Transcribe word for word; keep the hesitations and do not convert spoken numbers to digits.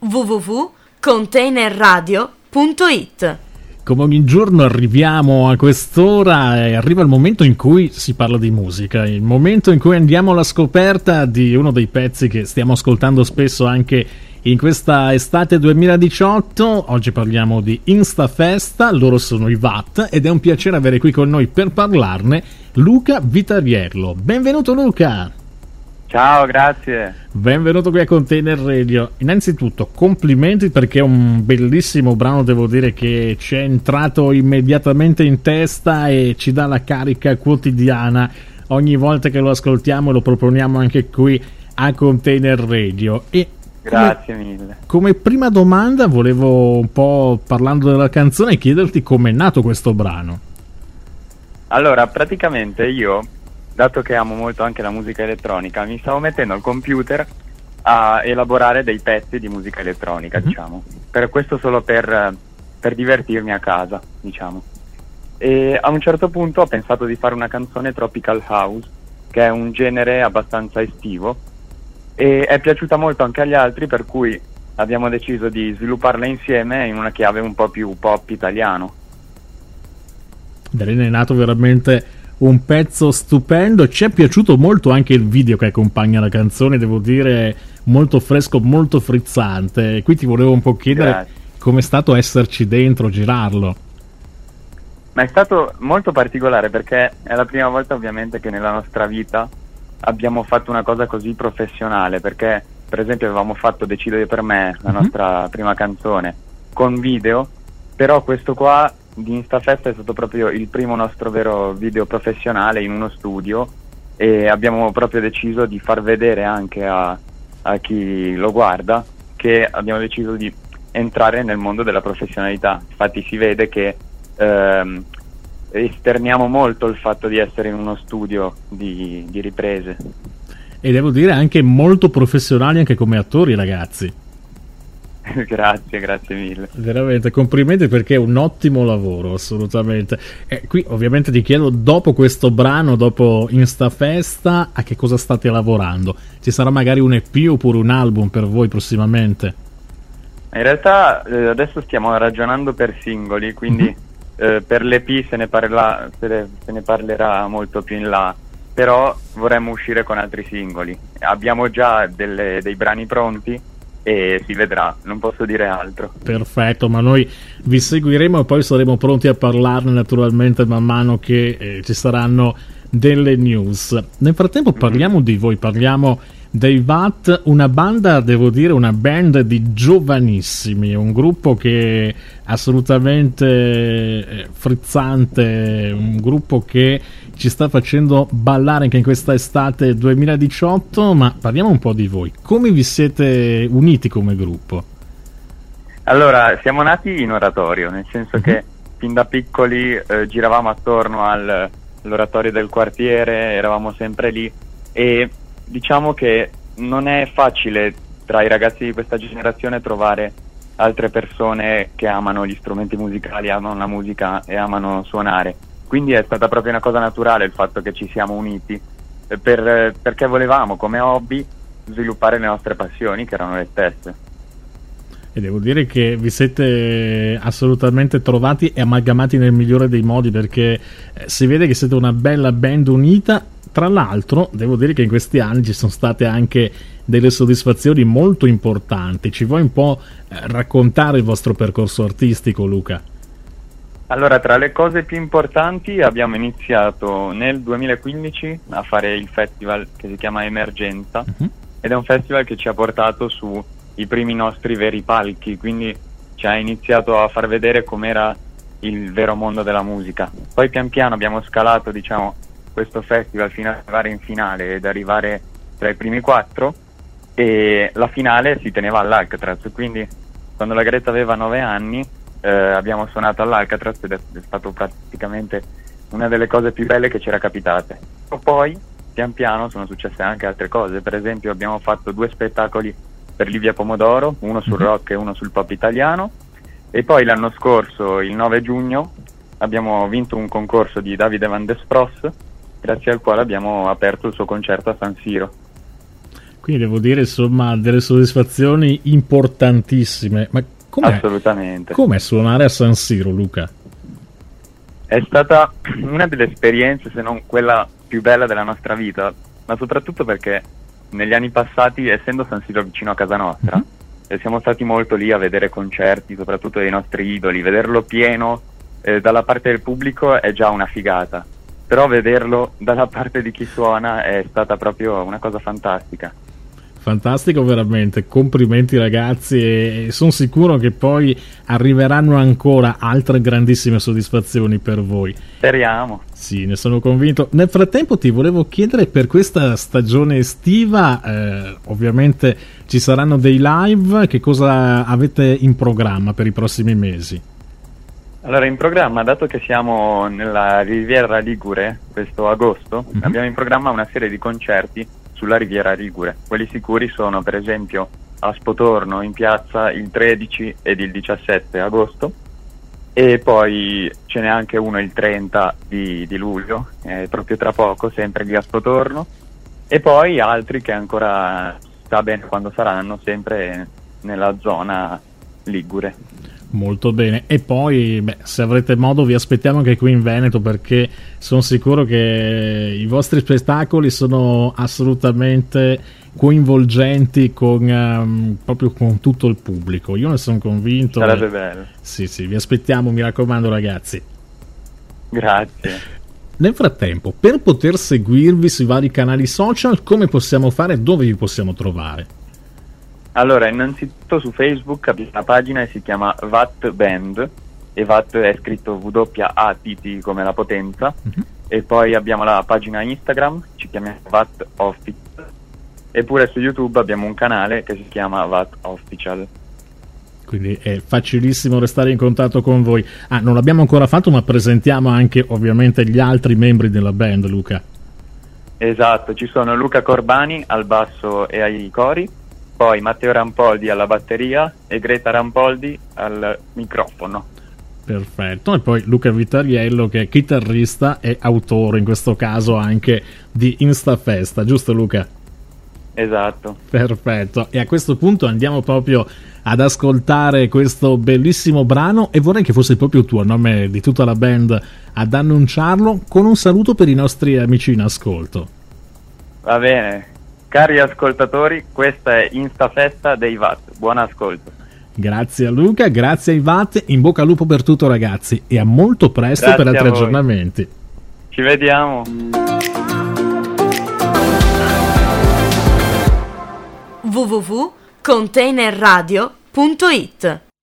w w w punto container radio punto i t. Come ogni giorno arriviamo a quest'ora e arriva il momento in cui si parla di musica, il momento in cui andiamo alla scoperta di uno dei pezzi che stiamo ascoltando spesso anche in questa estate duemiladiciotto. Oggi parliamo di Instafesta, loro sono i V A T ed è un piacere avere qui con noi per parlarne Luca Vitariello. Benvenuto Luca! Ciao, grazie. Benvenuto qui a Container Radio. Innanzitutto complimenti perché è un bellissimo brano, devo dire, che ci è entrato immediatamente in testa e ci dà la carica quotidiana ogni volta che lo ascoltiamo e lo proponiamo anche qui a Container Radio. E grazie come, mille. Come prima domanda volevo, un po' parlando della canzone, chiederti com'è nato questo brano. Allora, praticamente io, dato che amo molto anche la musica elettronica, mi stavo mettendo al computer a elaborare dei pezzi di musica elettronica, mm-hmm. diciamo, per questo solo per, per divertirmi a casa, diciamo. E a un certo punto ho pensato di fare una canzone tropical house, che è un genere abbastanza estivo, e è piaciuta molto anche agli altri, per cui abbiamo deciso di svilupparla insieme in una chiave un po' più pop italiano. Da lì è nato veramente un pezzo stupendo. Ci è piaciuto molto anche il video che accompagna la canzone, devo dire molto fresco, molto frizzante. Qui ti volevo un po' chiedere com'è stato esserci dentro, girarlo. Ma è stato molto particolare perché è la prima volta ovviamente che nella nostra vita abbiamo fatto una cosa così professionale, perché per esempio avevamo fatto Decide per me, la mm-hmm. nostra prima canzone, con video, però questo qua di Instafesta è stato proprio il primo nostro vero video professionale in uno studio, e abbiamo proprio deciso di far vedere anche a, a chi lo guarda che abbiamo deciso di entrare nel mondo della professionalità. Infatti si vede che ehm, esterniamo molto il fatto di essere in uno studio di, di riprese, e devo dire anche molto professionali anche come attori, ragazzi. Grazie, grazie mille. Veramente complimenti, perché è un ottimo lavoro, assolutamente. E qui ovviamente ti chiedo, dopo questo brano, dopo Instafesta, a che cosa state lavorando? Ci sarà magari un E P oppure un album per voi prossimamente? In realtà eh, adesso stiamo ragionando per singoli, quindi mm-hmm. eh, per l'E P se ne, parla, se, ne, se ne parlerà molto più in là, però vorremmo uscire con altri singoli. Abbiamo già delle, dei brani pronti e si vedrà, non posso dire altro. Perfetto, ma noi vi seguiremo e poi saremo pronti a parlarne naturalmente man mano che eh, ci saranno delle news. Nel frattempo parliamo mm-hmm. di voi, parliamo dei V A T, una banda, devo dire, una band di giovanissimi, un gruppo che è assolutamente eh, frizzante, un gruppo che ci sta facendo ballare anche in questa estate duemiladiciotto. Ma parliamo un po' di voi, come vi siete uniti come gruppo? Allora, siamo nati in oratorio, nel senso mm-hmm. che fin da piccoli eh, giravamo attorno al, all'oratorio del quartiere, eravamo sempre lì, e diciamo che non è facile tra i ragazzi di questa generazione trovare altre persone che amano gli strumenti musicali, amano la musica e amano suonare. Quindi è stata proprio una cosa naturale il fatto che ci siamo uniti, per, perché volevamo come hobby sviluppare le nostre passioni, che erano le stesse. E devo dire che vi siete assolutamente trovati e amalgamati nel migliore dei modi, perché si vede che siete una bella band unita. Tra l'altro devo dire che in questi anni ci sono state anche delle soddisfazioni molto importanti. Ci vuoi un po' raccontare il vostro percorso artistico, Luca? Allora, tra le cose più importanti abbiamo iniziato nel duemilaquindici a fare il festival che si chiama Emergenza, uh-huh. ed è un festival che ci ha portato su i primi nostri veri palchi, quindi ci ha iniziato a far vedere com'era il vero mondo della musica. Poi pian piano abbiamo scalato, diciamo, questo festival fino ad arrivare in finale ed arrivare tra i primi quattro, e la finale si teneva all'Alcatraz, quindi quando la Greta aveva nove anni eh, abbiamo suonato all'Alcatraz ed è, è stato praticamente una delle cose più belle che c'era capitate. Poi pian piano sono successe anche altre cose, per esempio abbiamo fatto due spettacoli per Livia Pomodoro, uno sul rock e uno sul pop italiano, e poi l'anno scorso, il nove giugno, abbiamo vinto un concorso di Davide Van de Spross, grazie al quale abbiamo aperto il suo concerto a San Siro. Quindi devo dire, insomma, delle soddisfazioni importantissime. Ma com'è, Assolutamente. com'è suonare a San Siro, Luca? È stata una delle esperienze, se non quella più bella della nostra vita, ma soprattutto perché negli anni passati, essendo San Siro vicino a casa nostra, Mm-hmm. e siamo stati molto lì a vedere concerti, soprattutto dei nostri idoli, vederlo pieno eh, dalla parte del pubblico è già una figata, però vederlo dalla parte di chi suona è stata proprio una cosa fantastica. Fantastico veramente, complimenti ragazzi, e sono sicuro che poi arriveranno ancora altre grandissime soddisfazioni per voi. Speriamo. Sì, ne sono convinto. Nel frattempo ti volevo chiedere, per questa stagione estiva, eh, ovviamente ci saranno dei live, che cosa avete in programma per i prossimi mesi? Allora, in programma, dato che siamo nella Riviera Ligure questo agosto, Mhm. abbiamo in programma una serie di concerti sulla Riviera Ligure. Quelli sicuri sono, per esempio, a Spotorno in piazza il tredici ed il diciassette agosto, e poi ce n'è anche uno il trenta di, di luglio, eh, proprio tra poco, sempre lì a Spotorno, e poi altri che ancora sa bene quando saranno, sempre nella zona Ligure. Molto bene, e poi beh, se avrete modo vi aspettiamo anche qui in Veneto, perché sono sicuro che i vostri spettacoli sono assolutamente coinvolgenti con, um, proprio con tutto il pubblico. Io ne sono convinto. Sarebbe e... bello. Sì, sì, vi aspettiamo, mi raccomando ragazzi. Grazie. Nel frattempo, per poter seguirvi sui vari canali social, come possiamo fare? Dove vi possiamo trovare? Allora, innanzitutto su Facebook abbiamo una pagina che si chiama V A T Band, e V A T è scritto W A T T come la potenza, Mhm. e poi abbiamo la pagina Instagram, ci chiamiamo V A T Official, eppure su YouTube abbiamo un canale che si chiama V A T Official. Quindi è facilissimo restare in contatto con voi. Ah, non l'abbiamo ancora fatto, ma presentiamo anche ovviamente gli altri membri della band, Luca. Esatto, ci sono Luca Corbani al basso e ai cori, poi Matteo Rampoldi alla batteria e Greta Rampoldi al microfono. Perfetto, e poi Luca Vitariello, che è chitarrista e autore in questo caso anche di Instafesta, giusto Luca? Esatto. Perfetto, e a questo punto andiamo proprio ad ascoltare questo bellissimo brano, e vorrei che fosse proprio tu, a nome di tutta la band, ad annunciarlo con un saluto per i nostri amici in ascolto. Va bene. Cari ascoltatori, questa è Instafesta dei V A T. Buon ascolto. Grazie a Luca, grazie ai V A T, in bocca al lupo per tutto ragazzi, e a molto presto Grazie per altri a voi. aggiornamenti. Ci vediamo. w w w punto container radio punto it